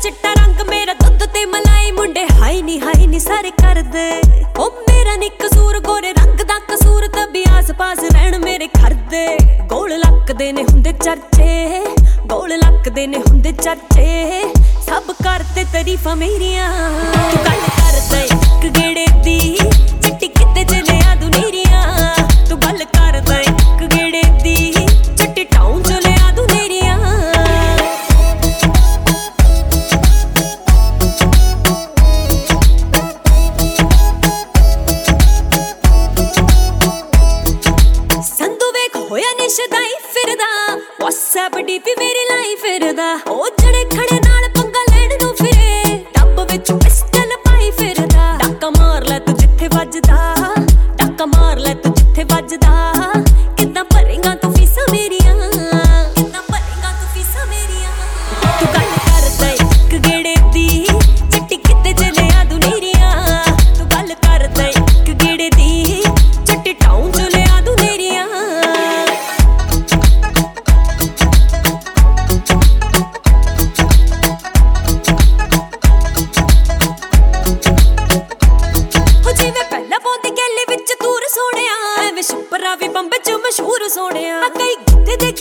चिट्टा रंग मेरा दुध ते मलाई मुंडे हाई नी सारे कर दे ओ मेरा नी कसूर गोरे रंग दा कसूर तभी आस पास रहन मेरे घर दे गोल लकदे ने हुंदे चर्चे गोल लकदे ने हुंदे चर्चे सब करते तारीफां मेरियां तू गल कर दे इक गेड़े दी चिट्टी किते चले आ दुनीरियां तू गल कर दे इक गेड़े दी चिट्टी टाउन चले आ दुनीरियां संधू वेख होया निशदाई फिरदा WhatsApp DP मेरी लाई फिरदा ओ जड़े खड़े नाल पंगा लेण नूं फिरे टब विच पिस्टल पाई फिरदा डाका मार ले तू जिथे वजदा डाका मार ले तू जिथे वजदा किद्दां भरेगा तू फीसां मेरियां किद्दां भरेगा तू फीसां मेरियां तू गल कर दे इक गेड़े दी चिट्टी किते चले आ दुनीरियां तू गल कर दे इक गेड़े दी चिट्टी टाउन चले आ दुनीरियां छुपरा भी बंबे च मशहूर सोनिया कई गीते दे